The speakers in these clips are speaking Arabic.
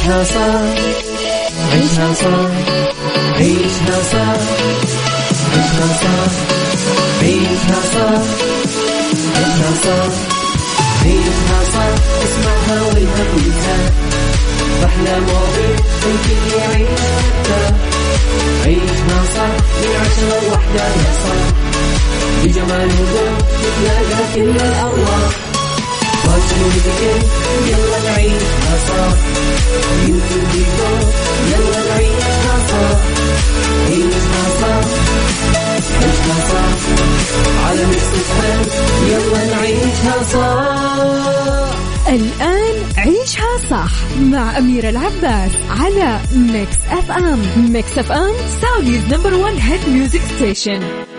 عيشها صح عيشها صح عيشها صح عيشها صح عيشها صح عيشها صح عيشها صح اسمعها والهم ينزاح أحلى مواضيع الكل يعيشها عيشها صح من 10 ل1 يا صاح بجمال وذوق تتلاقى كل الأرواح يلا نعيشها صح يلا نعيشها صح عيشها صح عيشها صح على مكسفها يلا نعيشها صح. الآن عيشها صح مع أميرة العباس على ميكس أف أم. ميكس أف أم سعوديز نمبر 1 هيت ميوزك ستيشن.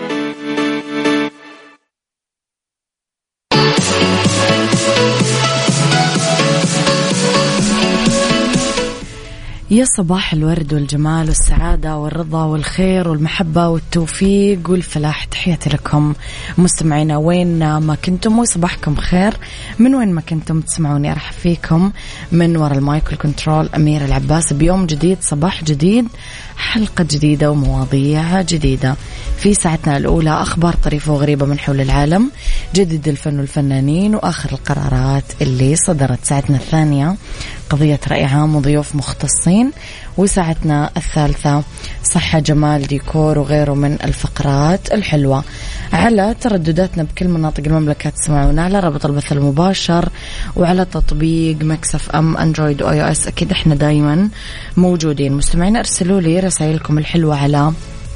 يا صباح الورد والجمال والسعادة والرضا والخير والمحبة والتوفيق والفلاح. تحياتي لكم مستمعينا وين ما كنتم وصباحكم خير من وين ما كنتم تسمعوني. أرحب فيكم من وراء المايك والكنترول أميرة العباس بيوم جديد صباح جديد حلقة جديدة ومواضيع جديدة. في ساعتنا الأولى أخبار طريفة وغريبة من حول العالم، جديد الفن والفنانين وآخر القرارات اللي صدرت. ساعتنا الثانية قضية رأي عام وضيوف مختصين. وساعتنا الثالثة صحة جمال ديكور وغيره من الفقرات الحلوة. على تردداتنا بكل مناطق المملكة تسمعونا على رابط البث المباشر وعلى تطبيق ميكس أف أم أندرويد وآي أو إس. أكيد إحنا دايما موجودين. مستمعين أرسلوا لي رسائلكم الحلوة على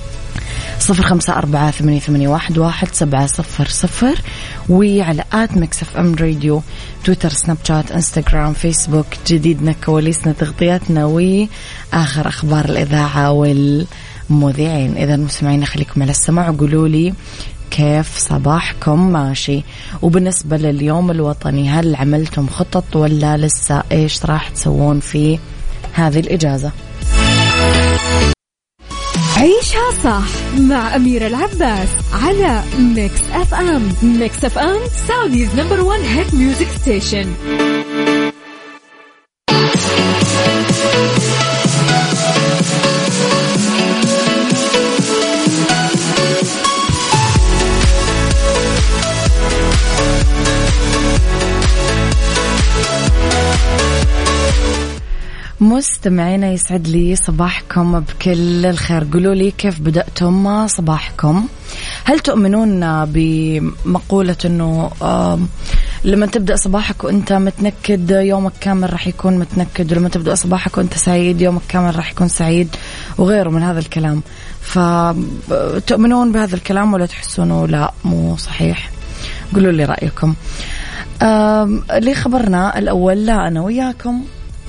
0548811700 وعلى آت ميكس أف أم راديو، تويتر، سناب شات، انستغرام، فيسبوك. جديدنا، كواليسنا، تغطياتنا وآخر أخبار الإذاعة والمذيعين. إذا مستمعين خليكم على السماع وقولوا لي كيف صباحكم ماشي. وبالنسبة لليوم الوطني هل عملتم خطط ولا لسه؟ إيش راح تسوون في هذه الإجازة؟ عيشها صح مع أميرة العباس على ميكس أف أم. ميكس أف أم سعوديز نمبر 1 هيت ميوزك ستيشن. مستمعينا يسعد لي صباحكم بكل الخير. قولوا لي كيف بدأتم صباحكم. هل تؤمنون بمقولة أنه لما تبدأ صباحك وأنت متنكد يومك كامل راح يكون متنكد، ولما تبدأ صباحك وأنت سعيد يومك كامل راح يكون سعيد وغيره من هذا الكلام؟ فتؤمنون بهذا الكلام ولا تحسونه لا مو صحيح؟ قولوا لي رأيكم. لي خبرنا الأول لا أنا وياكم.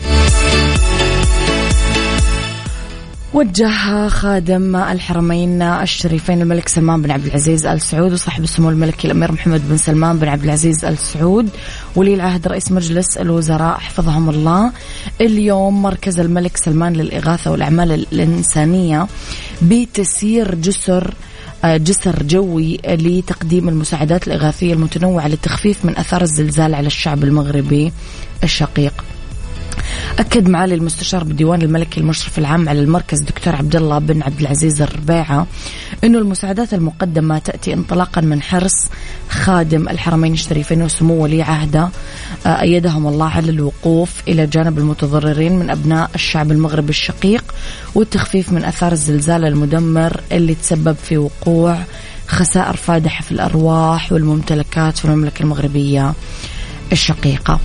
وجه خادم الحرمين الشريفين الملك سلمان بن عبد العزيز آل سعود وصاحب السمو الملكي الأمير محمد بن سلمان بن عبد العزيز آل سعود ولي العهد رئيس مجلس الوزراء حفظهم الله اليوم مركز الملك سلمان للإغاثة والأعمال الإنسانية بتسيير جسر جوي لتقديم المساعدات الإغاثية المتنوعة للتخفيف من أثار الزلزال على الشعب المغربي الشقيق. أكد معالي المستشار بالديوان الملكي المشرف العام على المركز دكتور عبد الله بن عبد العزيز الربيعة أنه المساعدات المقدمة تأتي انطلاقا من حرص خادم الحرمين الشريفين وسمو ولي عهده أيدهم الله على الوقوف إلى جانب المتضررين من أبناء الشعب المغربي الشقيق والتخفيف من أثار الزلزال المدمر اللي تسبب في وقوع خسائر فادحة في الأرواح والممتلكات في المملكة المغربية الشقيقة.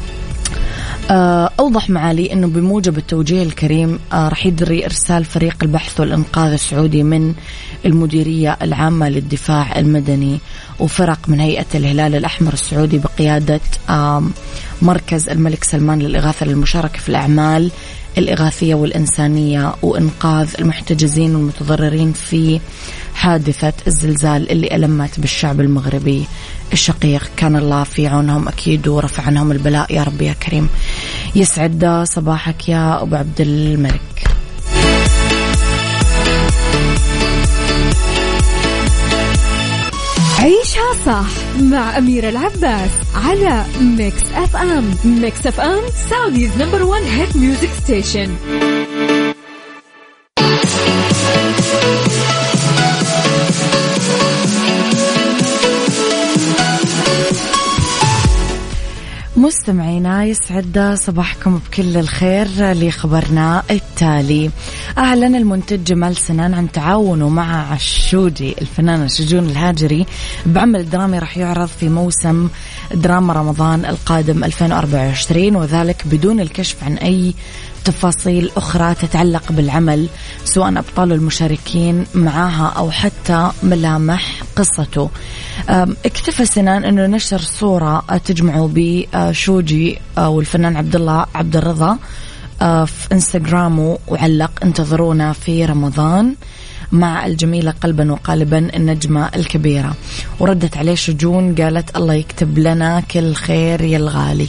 أوضح معالي أنه بموجب التوجيه الكريم رح يجري إرسال فريق البحث والإنقاذ السعودي من المديرية العامة للدفاع المدني وفرق من هيئة الهلال الأحمر السعودي بقيادة مركز الملك سلمان للإغاثة للمشاركة في الأعمال الإغاثية والإنسانية وإنقاذ المحتجزين والمتضررين في حادثة الزلزال اللي ألمت بالشعب المغربي الشقيق. كان الله في عونهم أكيد ورفع عنهم البلاء يا رب يا كريم. يسعد صباحك يا أبو عبد الملك. عيشها صح مع أميرة العباس على ميكس أف أم. ميكس أف أم سعوديز نمبر 1 هيت ميوزك ستيشن. مستمعينا يسعد صباحكم بكل الخير. لخبرنا التالي: أعلن المنتج جمال سنان عن تعاونه مع عشوجي الفنانة شجون الهاجري بعمل درامي راح يعرض في موسم دراما رمضان القادم 2024، وذلك بدون الكشف عن أي تفاصيل أخرى تتعلق بالعمل، سواء أبطال المشاركين معها أو حتى ملامح قصته. اكتفى سنان أنه نشر صورة تجمعه بشوجي والفنان عبد الله عبد الرضا في انستغرامه، وعلق: انتظرونا في رمضان مع الجميلة قلبا وقالبا النجمة الكبيرة. وردت عليه شجون قالت: الله يكتب لنا كل خير يا الغالي.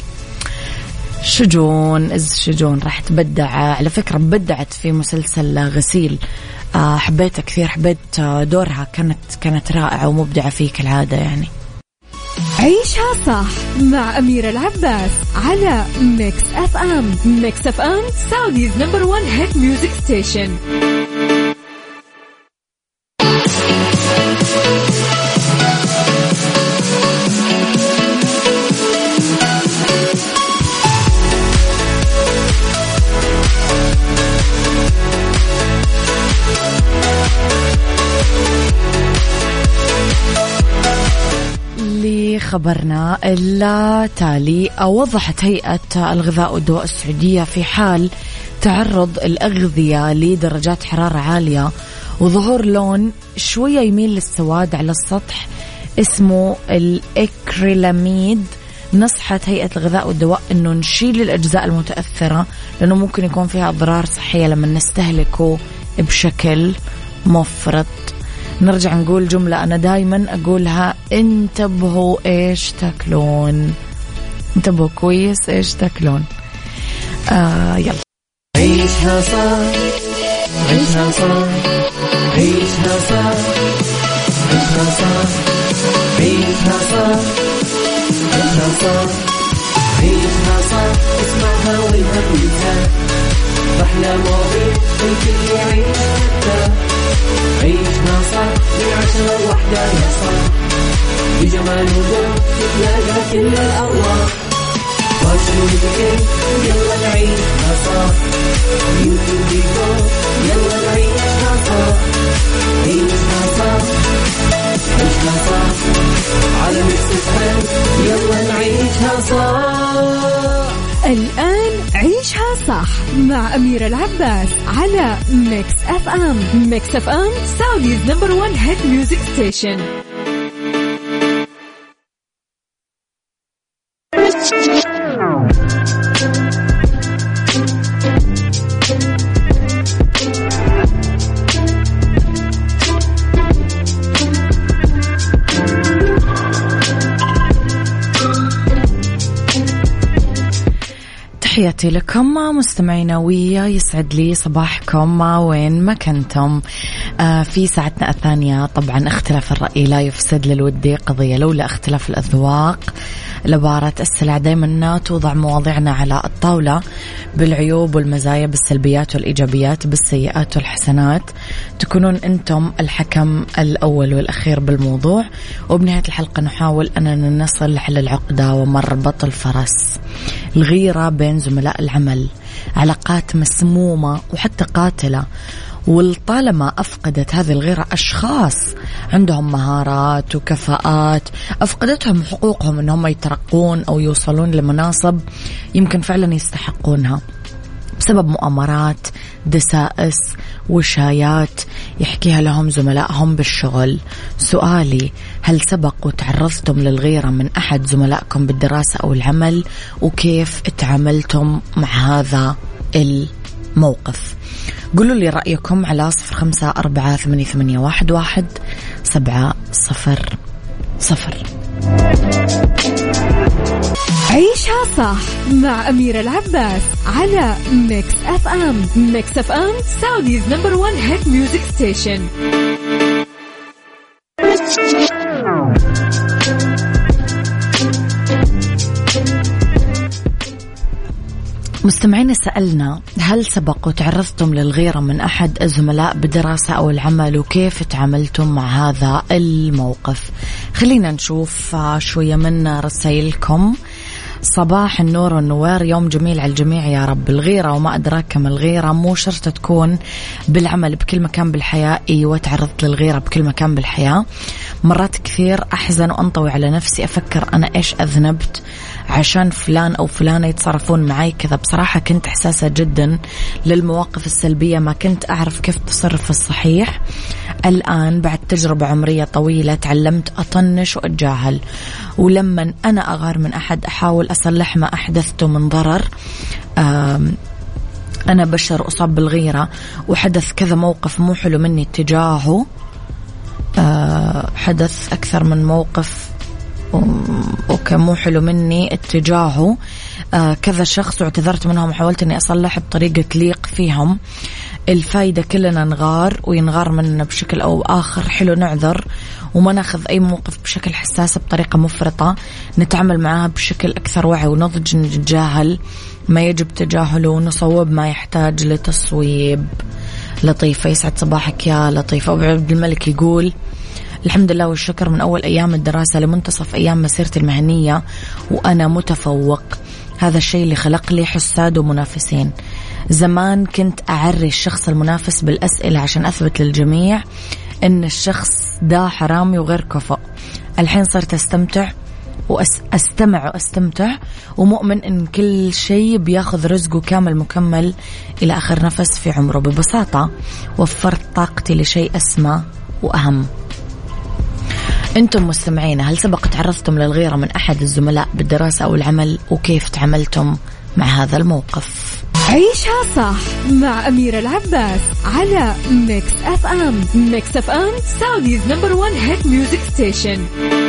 شجون راح تبدع، على فكرة بدعت في مسلسل غسيل، حبيتها كثير، حبيت دورها، كانت رائعة ومبدعة فيه كالعادة يعني. عيشها صح مع أميرة العباس على ميكس أف أم. ميكس أف أم سعوديز نمبر 1 هيت ميوزك ستيشن. خبرنا التالي: وضحت هيئة الغذاء والدواء السعودية في حال تعرض الأغذية لدرجات حرارة عالية وظهور لون شوية يميل للسواد على السطح اسمه الإكريلاميد، نصحت هيئة الغذاء والدواء أنه نشيل الأجزاء المتأثرة لأنه ممكن يكون فيها أضرار صحية لما نستهلكه بشكل مفرط. نرجع نقول جملة أنا دايما أقولها: انتبهوا إيش تاكلون، انتبهوا كويس إيش تاكلون. يلا عيشها صح، عيشها صح، عيشها صح، عيشها صح، عيشها صح، عيشها صح، عيشها صح، اسمعها والهم ينزاح، أحلى مواضيع الكل يعيش حتى عيشها صح من 10 ل1 يا صاح، بجمال وذوق تتلاقى كل الأرواح، فاشل واتيكيت يلا نعيشها صح، يوتيوب ديكور يلا نعيشها صح، عيشها صح، عيشها صح، على ميكس أف أم يلا نعيشها صح. الآن عيشها صح مع أميرة العباس على ميكس أف أم. ميكس أف أم سعوديز نمبر 1 هيت ميوزك ستيشن. تحياتي لكم مستمعينا ويا، يسعد لي صباحكم وين ما كنتم. في ساعتنا الثانية طبعا اختلاف الرأي لا يفسد للودي قضية، لولا اختلاف الأذواق لبارة السلع. دايما توضع مواضيعنا على الطاولة بالعيوب والمزايا، بالسلبيات والإيجابيات، بالسيئات والحسنات، تكونون أنتم الحكم الأول والأخير بالموضوع. وبنهاية الحلقة نحاول أننا نصل لحل العقدة ومربط الفرس. الغيرة بين زملاء العمل علاقات مسمومة وحتى قاتلة، ولطالما أفقدت هذه الغيرة أشخاص عندهم مهارات وكفاءات، أفقدتهم حقوقهم أنهم يترقون أو يوصلون لمناصب يمكن فعلا يستحقونها بسبب مؤامرات، دسائس، وشايات يحكيها لهم زملائهم بالشغل. سؤالي: هل سبق وتعرضتم للغيرة من أحد زملائكم بالدراسة أو العمل؟ وكيف تعاملتم مع هذا الموقف؟ قولوا لي رأيكم على 0548811700. عيشها صح مع أميرة العباس على ميكس أف أم. ميكس أف أم سعوديز نمبر 1 هيت ميوزك ستيشن. مستمعين سألنا هل سبق وتعرضتم للغيرة من أحد الزملاء بالدراسة أو العمل وكيف تعاملتم مع هذا الموقف؟ خلينا نشوف شوية من رسائلكم. صباح النور والنوار، يوم جميل على الجميع يا رب. الغيرة وما أدراك ما الغيرة مو شرط تكون بالعمل، بكل مكان بالحياة. أيوة تعرضت للغيرة بكل مكان بالحياة. مرات كثير أحزن وأنطوي على نفسي، أفكر أنا إيش أذنبت عشان فلان أو فلانة يتصرفون معي كذا. بصراحة كنت حساسة جدا للمواقف السلبية، ما كنت أعرف كيف تصرف الصحيح. الآن بعد تجربة عمرية طويلة تعلمت أطنش وأتجاهل، ولما أنا أغار من أحد أحاول أصلح ما أحدثته من ضرر. أنا بشر أصاب بالغيرة وحدث كذا موقف مو حلو مني اتجاهه. حدث أكثر من موقف مو حلو مني اتجاهه كذا شخص، واعتذرت منهم وحاولت أني أصلح بطريقة تليق فيهم. الفايدة كلنا نغار وينغار مننا بشكل أو آخر. حلو نعذر وما ناخذ أي موقف بشكل حساس بطريقة مفرطة، نتعامل معها بشكل أكثر وعي ونضج، نتجاهل ما يجب تجاهله ونصوب ما يحتاج لتصويب. لطيفة، يسعد صباحك يا لطيفة. أبو عبد الملك يقول الحمد لله والشكر، من أول أيام الدراسة لمنتصف أيام مسيرتي المهنية وأنا متفوق. هذا الشيء اللي خلق لي حساد ومنافسين. زمان كنت أعري الشخص المنافس بالأسئلة عشان أثبت للجميع إن الشخص ده حرامي وغير كفؤ. الحين صرت أستمتع وأستمتع ومؤمن إن كل شيء بياخذ رزقه كامل مكمل إلى آخر نفس في عمره. ببساطة وفرت طاقتي لشيء أسمى وأهم. أنتم مستمعين، هل سبق تعرضتم للغيرة من أحد الزملاء بالدراسة أو العمل وكيف تعاملتم مع هذا الموقف؟ عيشها صح مع أميرة العباس على ميكس أف أم. ميكس أف أم سعوديز نمبر 1 هيت ميوزك ستيشن.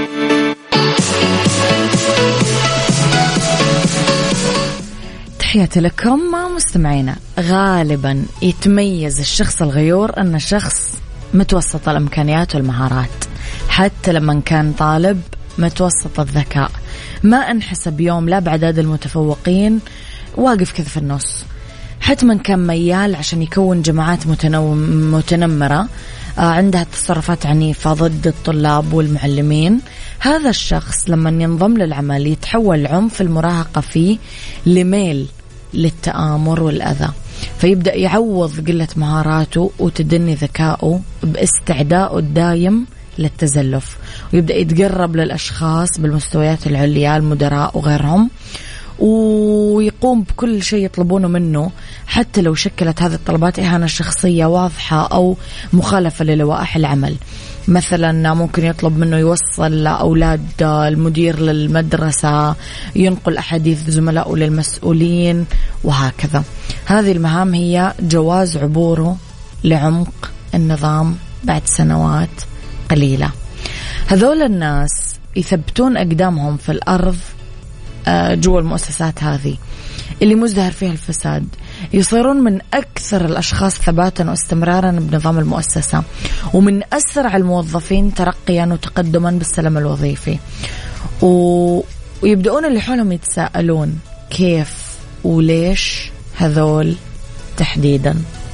تحياتي لكم مستمعينا. غالبا يتميز الشخص الغيور أن شخص متوسط الإمكانيات والمهارات، حتى لما كان طالب متوسط الذكاء. ما انحسب يوم لا بعداد المتفوقين، واقف كذا في النص. حتما كان ميال عشان يكون جماعات متنمرة عندها تصرفات عنيفة ضد الطلاب والمعلمين. هذا الشخص لما ينضم للعمل يتحول العنف المراهقة فيه لميل للتآمر والأذى، فيبدأ يعوض قلة مهاراته وتدني ذكائه باستعداءه الدايم للتزلف، ويبدأ يتقرب للأشخاص بالمستويات العليا المدراء وغيرهم، ويقوم بكل شيء يطلبونه منه حتى لو شكلت هذه الطلبات إهانة شخصية واضحة أو مخالفة للوائح العمل. مثلا ممكن يطلب منه يوصل أولاد المدير للمدرسة، ينقل أحاديث زملائه للمسؤولين وهكذا. هذه المهام هي جواز عبوره لعمق النظام بعد سنوات قليلة. هذول الناس يثبتون أقدامهم في الأرض جوا المؤسسات هذه اللي مزدهر فيها الفساد، يصيرون من أكثر الأشخاص ثباتا واستمرارا بنظام المؤسسة، ومن أسرع الموظفين ترقيا وتقدما بالسلم الوظيفي. ويبدأون اللي حولهم يتساءلون كيف وليش هذول تحديدا.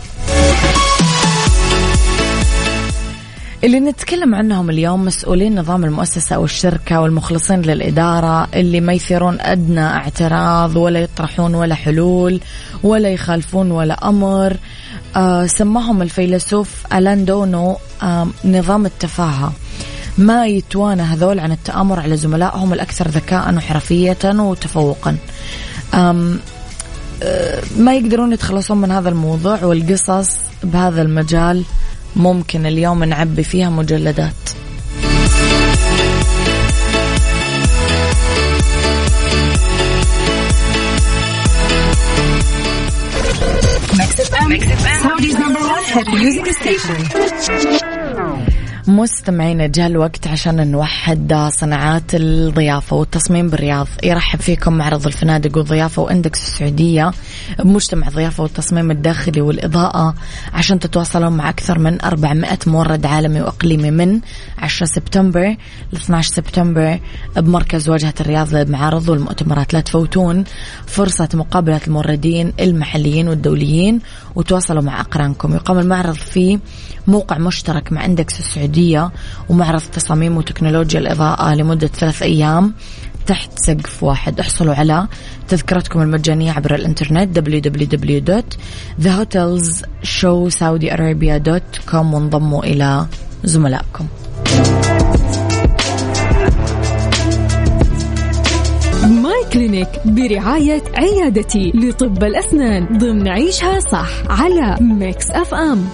اللي نتكلم عنهم اليوم مسؤولين نظام المؤسسة أو الشركة والمخلصين للإدارة، اللي ما يثيرون أدنى اعتراض ولا يطرحون ولا حلول ولا يخالفون ولا أمر. سماهم الفيلسوف ألان دونو نظام التفاهة. ما يتوانى هذول عن التآمر على زملائهم الأكثر ذكاء وحرفية وتفوقا. ما يقدرون يتخلصون من هذا الموضوع، والقصص بهذا المجال ممكن اليوم نعبي فيها مجلدات. مستمعين، جاء الوقت عشان نوحد صناعات الضيافة والتصميم بالرياض. يرحب فيكم معرض الفنادق والضيافة وإندكس السعودية بمجتمع الضيافة والتصميم الداخلي والإضاءة عشان تتواصلون مع أكثر من 400 مورد عالمي وإقليمي من 10 سبتمبر ل 12 سبتمبر بمركز واجهة الرياض للمعارض والمؤتمرات. لا تفوتون فرصة مقابلة الموردين المحليين والدوليين وتواصلوا مع أقرانكم. يقام المعرض في موقع مشترك مع إندكس السعودية ومعرض تصاميم وتكنولوجيا الإضاءة لمدة 3 أيام تحت سقف واحد. احصلوا على تذكرتكم المجانية عبر الانترنت www.thehotelsshowsaudiarabia.com وانضموا إلى زملائكم. ماي كلينيك برعاية عيادتي لطب الأسنان ضمن عيشها صح على ميكس اف ام.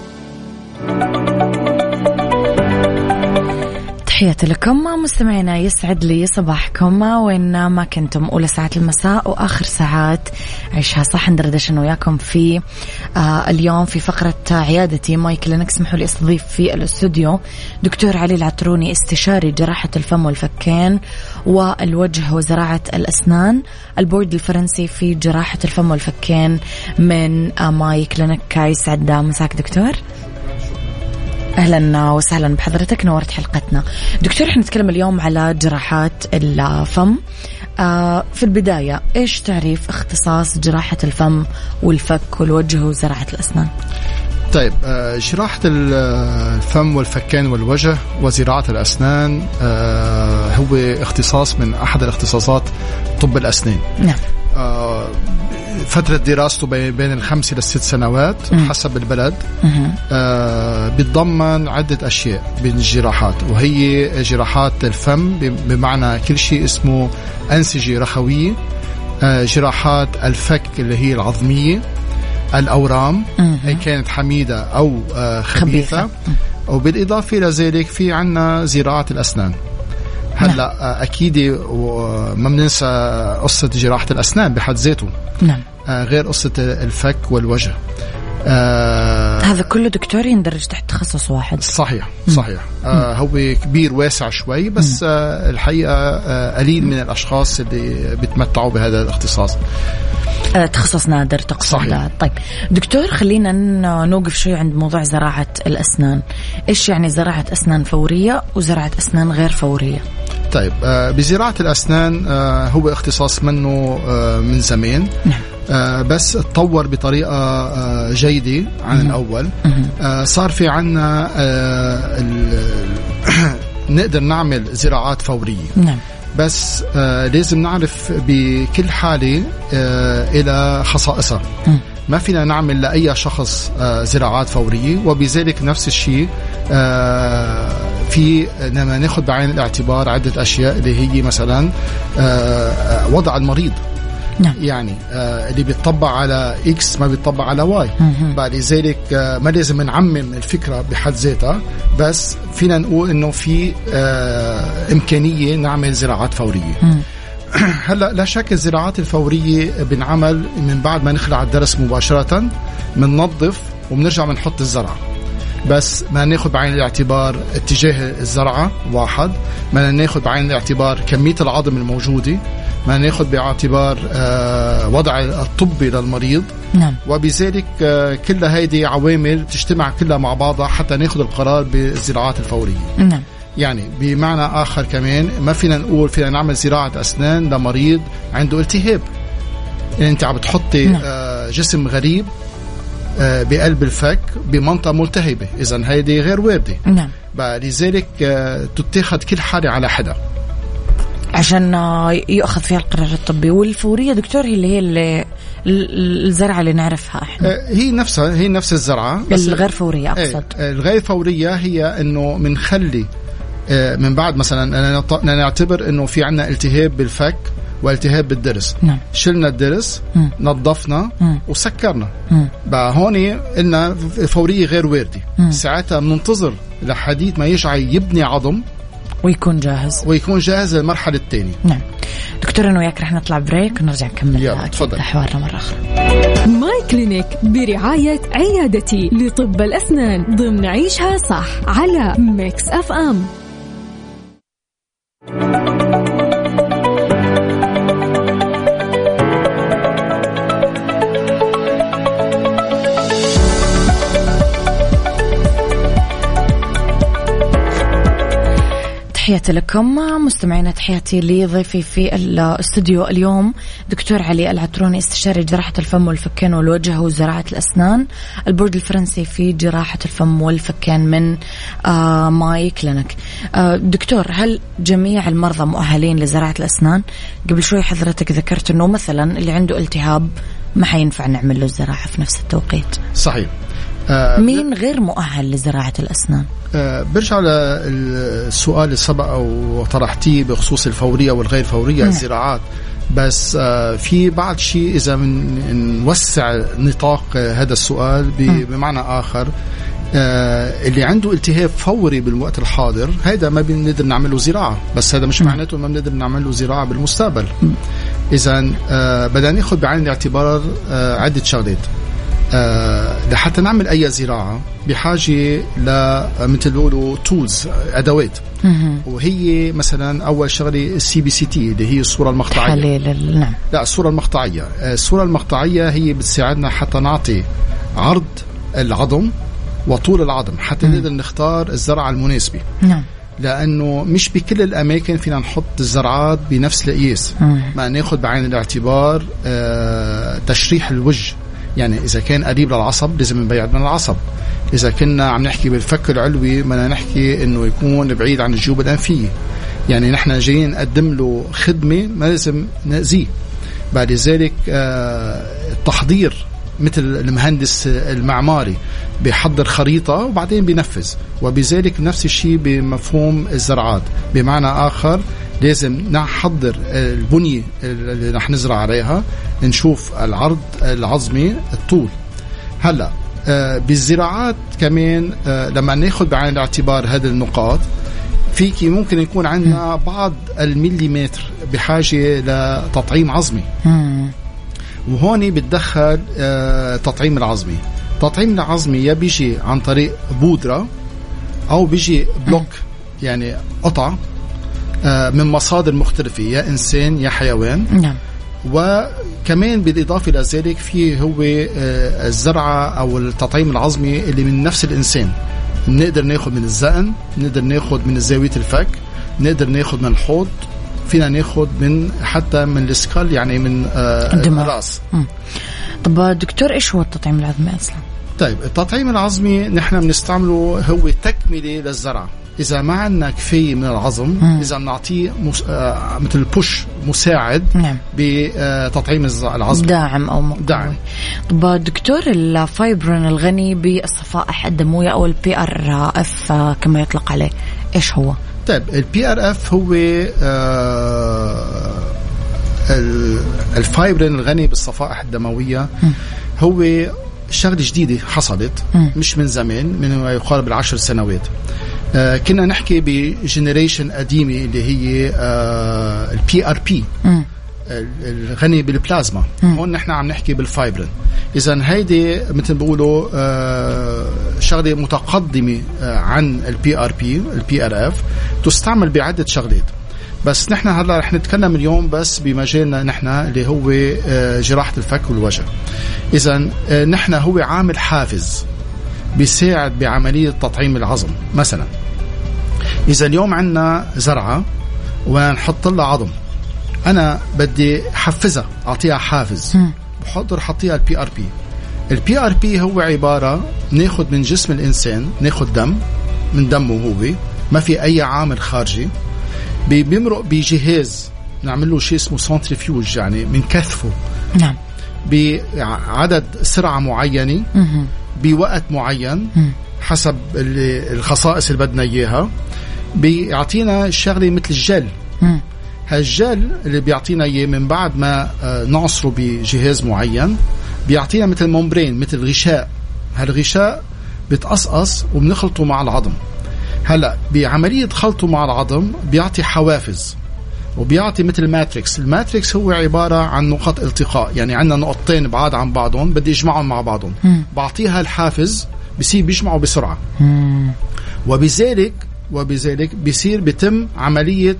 تحياتي لكم مستمعينا، يسعد لي صباحكم وين ما كنتم. أولى ساعات المساء وآخر ساعات عيشها صح ندردش أنا وياكم في اليوم في فقرة عيادتي ماي كلينيك. اسمحوا لي استضيف في الاستوديو دكتور علي العطروني، استشاري جراحة الفم والفكين والوجه وزراعة الأسنان، البورد الفرنسي في جراحة الفم والفكين من ماي كلينيك. يسعد مساك دكتور. أهلا وسهلا بحضرتك، نورت حلقتنا. دكتور، احنا نتكلم اليوم على جراحات الفم. في البداية إيش تعريف اختصاص جراحة الفم والفك والوجه وزراعة الأسنان؟ طيب، جراحة الفم والفكين والوجه وزراعة الأسنان هو اختصاص من أحد الاختصاصات طب الأسنان. نعم. فترة دراسته بين 5 ل 6 سنوات حسب البلد. بتضمن عدة أشياء بين الجراحات، وهي جراحات الفم بمعنى كل شيء اسمه أنسجة رخوية، جراحات الفك اللي هي العظمية، الأورام هي كانت حميدة أو خبيثة، وبالإضافة إلى ذلك في عنا زراعة الأسنان. هلا أكيد ما بننسى قصة جراحة الأسنان بحد ذاته. نعم. غير قصة الفك والوجه. هذا كله دكتور يندرج تحت تخصص واحد. صحيح. هو كبير واسع شوي، بس الحقيقة قليل من الأشخاص اللي بيتمتعوا بهذا الاختصاص. تخصص نادر تقصد. صحيح. طيب دكتور، خلينا نوقف شوي عند موضوع زراعة الأسنان. إيش يعني زراعة أسنان فورية وزراعة أسنان غير فورية؟ طيب، بزراعة الأسنان هو اختصاص منه من زمان. نعم. بس اتطور بطريقة جيدة عن الأول. صار في عنا نقدر نعمل زراعات فورية. نعم. بس لازم نعرف بكل حالة إلى خصائصها. ما فينا نعمل لأي شخص زراعات فورية، وبذلك نفس الشيء في لما ناخد بعين الاعتبار عدة أشياء اللي هي مثلا وضع المريض. نعم. يعني اللي بيطبع على إكس ما بيطبع على واي. بعد ذلك ما لازم نعمم الفكرة بحد ذاتها، بس فينا نقول إنه في إمكانية نعمل زراعات فورية. هلا لا شك الزراعات الفورية بنعمل من بعد ما نخلع الضرس مباشرة، بننظف وبنرجع بنحط الزرعة، بس ما ناخد بعين الاعتبار اتجاه الزرعة واحد، ما ناخد بعين الاعتبار كمية العظم الموجودة، ما ناخد باعتبار وضع الطبي للمريض. نعم. وبذلك كل هيدي عوامل تجتمع كلها مع بعضها حتى ناخد القرار بالزراعات الفورية. نعم. يعني بمعنى آخر كمان ما فينا نقول فينا نعمل زراعة أسنان لمريض عنده التهاب. يعني أنت عم بتحطي جسم غريب بقلب الفك بمنطقة ملتهبة، إذن هيدي غير واردة. نعم. لذلك تتاخذ كل حالة على حدة عشان يأخذ فيها القرار الطبي. والفورية دكتور هي اللي الزرعة اللي نعرفها احنا، هي نفس الزرعة، بس الغير فورية أقصد. الغير فورية هي انه منخلي من بعد مثلا أنا نعتبر انه في عنا التهاب بالفك والتهاب بالضرس. نعم. شلنا الضرس، نظفنا وسكرنا. بقى هون قلنا فورية غير واردة. ساعتها بننتظر لحديد ما يجعي يبني عظم ويكون جاهز للمرحلة الثانية. نعم. دكتور أنا وياك رح نطلع بريك ونرجع نكمل حوارنا مرة أخرى. ماي كلينيك برعاية عيادتي لطب الأسنان ضمن عيشها صح على ميكس اف ام. تحياتي لكم مستمعينا، تحياتي لضيفي في الاستوديو اليوم دكتور علي العطروني، استشاري جراحة الفم والفكين والوجه وزراعة الأسنان، البورد الفرنسي في جراحة الفم والفكين من ماي كلينيك. دكتور، هل جميع المرضى مؤهلين لزراعة الأسنان؟ قبل شوي حضرتك ذكرت أنه مثلا اللي عنده التهاب ما حينفع نعمل له الزراعة في نفس التوقيت. صحيح. مين غير مؤهل لزراعة الأسنان؟ برجع للسؤال اللي سبق وطرحتيه بخصوص الفورية والغير فورية الزراعات، بس في بعض شيء إذا نوسع نطاق هذا السؤال بمعنى آخر، اللي عنده التهاب فوري بالوقت الحاضر هذا ما بنقدر نعمله زراعة، بس هذا مش معناته ما بنقدر نعمله زراعة بالمستقبل. إذا بدنا ناخذ بعين الاعتبار عدة شغلات. لحتى نعمل أي زراعة بحاجة مثل بيقولوا تولز، أدوات، وهي مثلا أول شغلة CBCT اللي هي الصورة المقطعية. نعم. لا، الصورة المقطعية. الصورة المقطعية هي بتساعدنا حتى نعطي عرض العظم وطول العظم حتى نقدر نختار الزرعة المناسبة. نعم. لأنه مش بكل الأماكن فينا نحط الزرعات بنفس القياس، ما ناخد بعين الاعتبار تشريح الوجه. يعني إذا كان قريب للعصب لازم نبعد من العصب، إذا كنا عم نحكي بالفك العلوي بدنا نحكي إنه يكون بعيد عن الجيوب الأنفية. يعني نحن جايين نقدم له خدمة ما لازم نأذيه. بعد ذلك التحضير مثل المهندس المعماري بيحضر خريطة وبعدين بينفذ، وبذلك نفس الشيء بمفهوم الزراعات. بمعنى آخر لازم نحضر البنية اللي رح نزرع عليها، نشوف العرض العظمي، الطول. هلأ بالزراعات كمان لما ناخد بعين الاعتبار هذه النقاط، فيكي ممكن يكون عندنا بعض المليمتر بحاجة لتطعيم عظمي، وهون بتدخل تطعيم العظمي. تطعيم العظمي يا بيجي عن طريق بودرة أو بيجي بلوك، يعني قطع من مصادر مختلفة، يا إنسان يا حيوان. نعم. وكمان بالإضافة لذلك فيه هو الزرعة أو التطعيم العظمي اللي من نفس الإنسان. نقدر ناخد من الذقن، نقدر ناخد من زاوية الفك، نقدر ناخد من الحوض، فينا ناخد من حتى من السكال، يعني من الرأس. طب دكتور، إيش هو التطعيم العظمي أصلا؟ طيب، التطعيم العظمي نحن بنستعمله هو تكملة للزرعة. إذا ما عندنا كفاية من العظم إذا بنعطيه مثل بوش مساعد. نعم. بتطعيم العظم، داعم أو مقوي. داعم. طب دكتور، الفايبرين الغني بالصفائح الدموية أو PRF كما يطلق عليه، إيش هو؟ طيب، PRF هو الفايبرين الغني بالصفائح الدموية. هو شغلة جديدة حصلت مش من زمان، من يقارب 10 سنوات. كنا نحكي بجنريشن قديمة اللي هي PRP الغني بالبلازما. هون نحن عم نحكي بالفايبرين. إذن هيدي مثل بيقولوا شغلة متقدمة عن PRF تستعمل بعدة شغلات. بس نحن هلا رح نتكلم اليوم بس بمجالنا نحن اللي هو جراحة الفك والوجه. إذن نحن هو عامل حافز بيساعد بعملية تطعيم العظم. مثلا إذا اليوم عندنا زرعة ونحط لها عظم، أنا بدي حفزها، أعطيها حافز، بحضر حطيها PRP هو عبارة ناخد من جسم الإنسان، ناخد دم من دمه، هو ما في أي عامل خارجي، بيمرق بجهاز نعمل له شيء اسمه سنتريفيوج، يعني من كثفه. نعم. بعدد سرعة معينة بوقت معين حسب الخصائص اللي بدنا إياها، بيعطينا الشغلة مثل الجل. هالجل اللي بيعطينا إياه من بعد ما نعصره بجهاز معين بيعطينا مثل ممبرين، مثل غشاء. هالغشاء بتقصقص وبنخلطه مع العظم. هلأ بعملية خلطه مع العظم بيعطي حوافز. وبيعطي مثل ماتريكس. الماتريكس هو عبارة عن نقط التقاء، يعني عندنا نقطتين بعاد عن بعضهم بدي اجمعهم مع بعضهم، بعطيها الحافز بصير بيجمعوا بسرعة. وبذلك بيتم عملية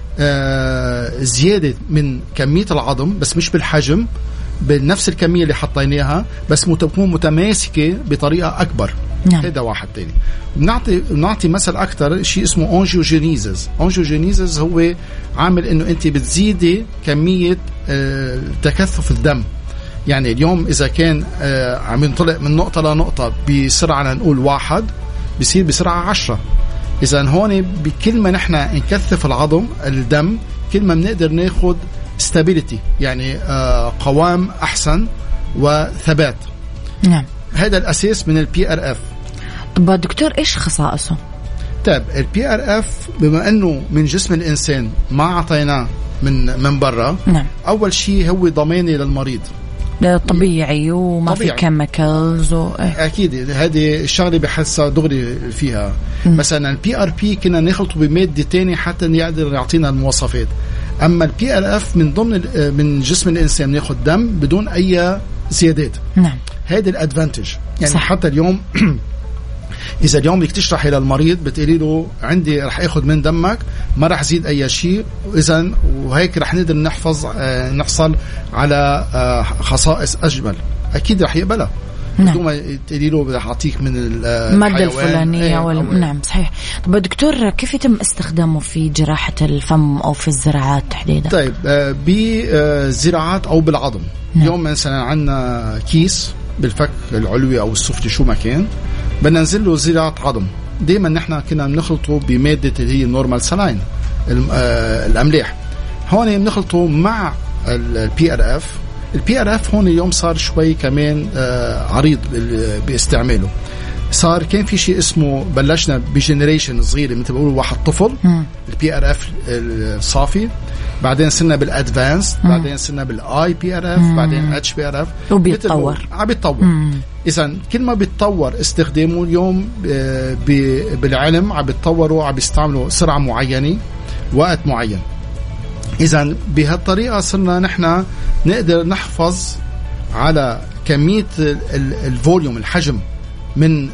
زيادة من كمية العظم، بس مش بالحجم، بنفس الكمية اللي حطيناها، بس تكون متماسكة بطريقة أكبر. نعم. هذا واحد تاني. بنعطي مثل أكتر شيء اسمه أونجيوجينيزز. أونجيوجينيزز هو عامل إنه أنت بتزيدي كمية تكثف الدم. يعني اليوم إذا كان عم ينطلق من نقطة لنقطة بسرعة نقول 1 بيصير بسرعة 10. إذا هون بكل ما نحن نكثف العظم الدم كل ما بنقدر ناخد stability، يعني قوام أحسن وثبات. نعم. هذا الأساس من PRF. طب دكتور إيش خصائصه؟ طيب PRF بما أنه من جسم الإنسان ما عطيناه من برا، نعم. أول شيء هو ضماني للمريض، طبيعي وما في كيميكالز أكيد هذه الشغلة بحسها دغري فيها. مثلا PRP كنا نخلطه بمادة تانية حتى يقدر يعطينا المواصفات. أما PRF من ضمن من جسم الإنسان ناخد دم بدون أي زيادات. نعم. هذا الادفانتج يعني. صح. حتى اليوم إذا اليوم بدك تشرحي للمريض بتقولي له عندي رح أخذ من دمك ما رح زيد أي شيء، إذن وهيك رح نقدر نحصل على خصائص أجمل، أكيد رح يقبلها. بدون ما تقولي له بدي أعطيك من المادة الفلانية نعم صحيح. طب دكتور كيف يتم استخدامه في جراحة الفم أو في الزراعات تحديدا؟ طيب بزراعات أو بالعظم. نعم. اليوم مثلا عندنا كيس بالفك العلوي أو السفلي شو ما كان بدنا ننزل له زراعة عظم، دائما نحن كنا بنخلطه بمادة اللي هي النورمال سلاين الأملاح. هون بنخلطه مع PRF. PRF هون اليوم صار شوي كمان عريض باستعماله. صار كان في شيء اسمه بلشنا بجنريشن صغيرة مثل بقولوا واحد طفل PRF الصافي، بعدين صرنا بالادفانس، بعدين صرنا بالاي PRF، بعدين HPRF وبيتطور عم بيتطور. اذا كل ما بيتطور استخدامه اليوم بالعلم عم بيتطوروا، عم بيستعملوا سرعه معينه وقت معين. اذا بهالطريقه صرنا نحن نقدر نحفظ على كميه الفوليوم الحجم من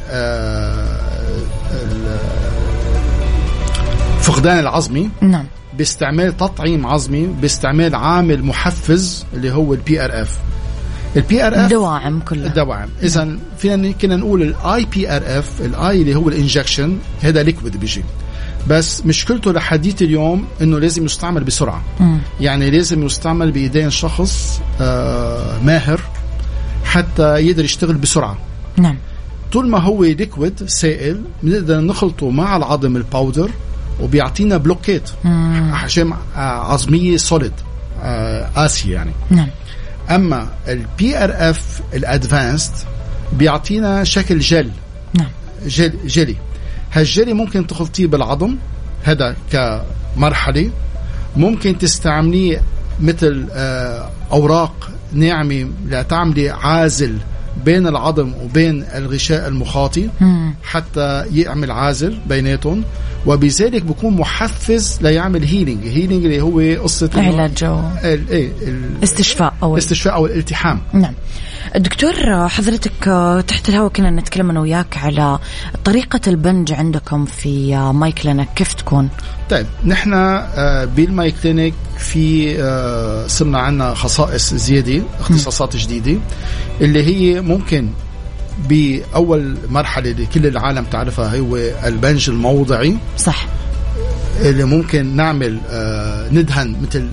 فقدان العظمي. نعم. باستعمال تطعيم عظمي، باستعمال عامل محفز اللي هو PRF. دواعم كلها الدواعم. إذن فينا كنا نقول PRF الاي اللي هو الانجكشن، هذا ليكويد بيجي، بس مشكلته لحديث اليوم انه لازم يستعمل بسرعة. يعني لازم يستعمل بإيدين شخص ماهر حتى يقدر يشتغل بسرعة. نعم. طول ما هو ليكويد سائل بنقدر نخلطه مع العظم الباودر وبيعطينا بلوكيت حجم عظمية سوليد قاسي يعني. نعم. أما PRF الادفانسد بيعطينا شكل جل. نعم. جلي. هالجلي ممكن تخلطيه بالعظم، هذا كمرحلة. ممكن تستعمليه مثل أوراق ناعمة لتعملي عازل بين العظم وبين الغشاء المخاطي حتى يعمل عازل بيناتهم، وبذلك بيكون محفز ليعمل هيلينج اللي هو قصة علاج استشفاء أو الالتحام. نعم. دكتور حضرتك تحت الهواء كنا نتكلم أنا وياك على طريقة البنج عندكم في ماي كلينيك كيف تكون؟ طيب نحن بالماي كلينيك في صرنا عنا خصائص زيادة، اختصاصات جديدة اللي هي ممكن بأول مرحلة اللي كل العالم تعرفها هو البنج الموضعي. صح. اللي ممكن نعمل ندهن مثل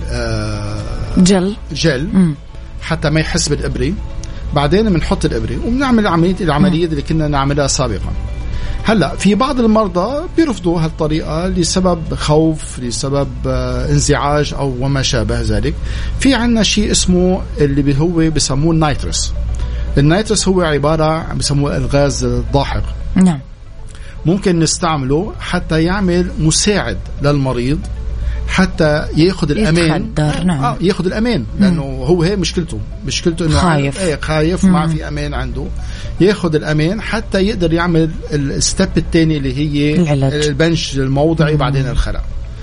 جل حتى ما يحس بالإبرة، بعدين بنحط الإبرة وبنعمل العملية اللي كنا نعملها سابقا. هلا في بعض المرضى بيرفضوا هالطريقة لسبب خوف، لسبب انزعاج أو وما شابه ذلك. في عنا شيء اسمه اللي هو بسموه النيترس. النيترس هو عبارة بسموه الغاز الضاحك. نعم. ممكن نستعمله حتى يعمل مساعد للمريض حتى ياخذ الأمان. نعم. ياخذ الأمان، لأنه هو هي مشكلته إنه خايف ما في أمان عنده. ياخذ الأمان حتى يقدر يعمل الستيب الثاني اللي هي العلاج. البنج الموضعي بعدين الخلع. نعم.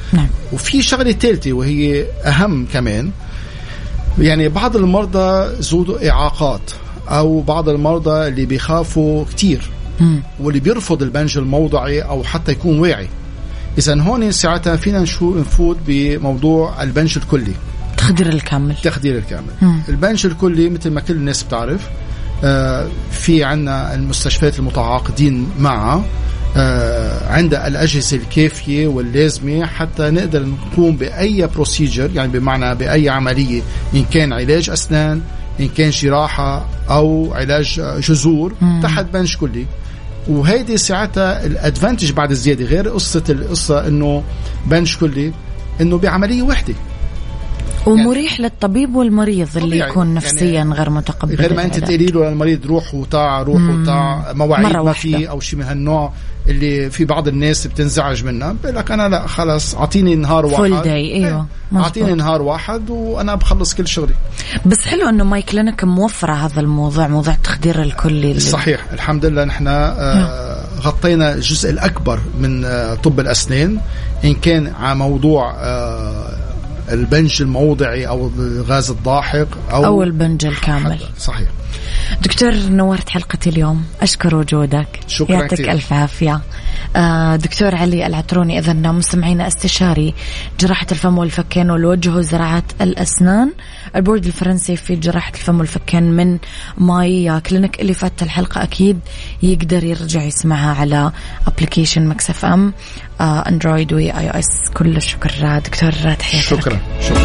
وفي شغلة ثالثة وهي أهم كمان، يعني بعض المرضى ذو إعاقات أو بعض المرضى اللي بيخافوا كتير واللي بيرفض البنج الموضعي أو حتى يكون واعي. إذن هون ساعتها فينا نفوت بموضوع البنج الكلي، التخدير الكامل. البنج الكلي مثل ما كل الناس بتعرف، في عنا المستشفيات المتعاقدين معها عندها الأجهزة الكافية واللازمة حتى نقدر نقوم بأي بروسيجر، يعني بمعنى بأي عملية، إن كان علاج أسنان، إن كان جراحة أو علاج جذور تحت بنج كلي. وهيدي ساعتها الادفانتج بعد الزيادة، غير القصة إنه بنج كلي إنه بعملية واحدة ومريح للطبيب والمريض اللي يكون نفسيا يعني غير متقبل، غير ما أنت تقولي له للمريض روح وطاع مواعيد ما في أو شيء من هالنوع اللي في بعض الناس بتنزعج منها. بقولك أنا لا خلاص أعطيني نهار واحد، أيوة أعطيني نهار واحد وأنا بخلص كل شغلي. بس حلو إنه ماي كلينيك موفرة هذا الموضوع، موضوع التخدير الكلي. صحيح، الحمد لله نحن غطينا الجزء الأكبر من طب الأسنان، إن كان على موضوع البنج الموضعي أو الغاز الضاحك أو البنج الكامل. صحيح. دكتور نورت حلقتي اليوم، أشكر وجودك، يعطيك ألف عافية. دكتور علي العتروني، إذن مستمعينا، استشاري جراحة الفم والفكين والوجه وزراعة الأسنان، البورد الفرنسي في جراحة الفم والفكين من ماي كلينيك. اللي فات الحلقة أكيد يقدر يرجع يسمعها على أبليكيشن مكس اف ام اندرويد واي او اس. كل الشكر دكتور، تحياتي. شكرا.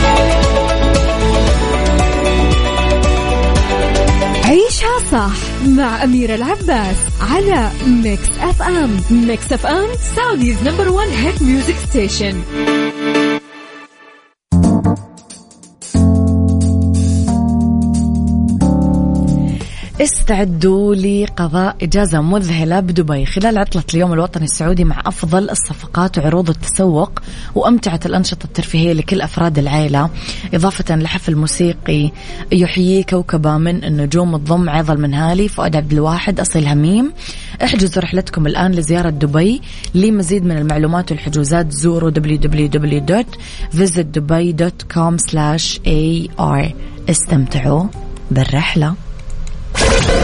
عيشها صح مع أميرة العباس على ميكس اف ام. ميكس اف ام سعوديز نمبر 1 هيت ميوزك ستيشن. استعدوا لقضاء إجازة مذهلة بدبي خلال عطلة اليوم الوطني السعودي مع أفضل الصفقات وعروض التسوق وأمتعة الأنشطة الترفيهية لكل أفراد العائلة، إضافة لحفل موسيقي يحيي كوكبة من النجوم الضم عيض المنهالي، فؤاد عبد الواحد، أصيل هميم. احجزوا رحلتكم الآن لزيارة دبي. لمزيد من المعلومات والحجوزات زوروا www.visitdubai.com/ar. استمتعوا بالرحلة.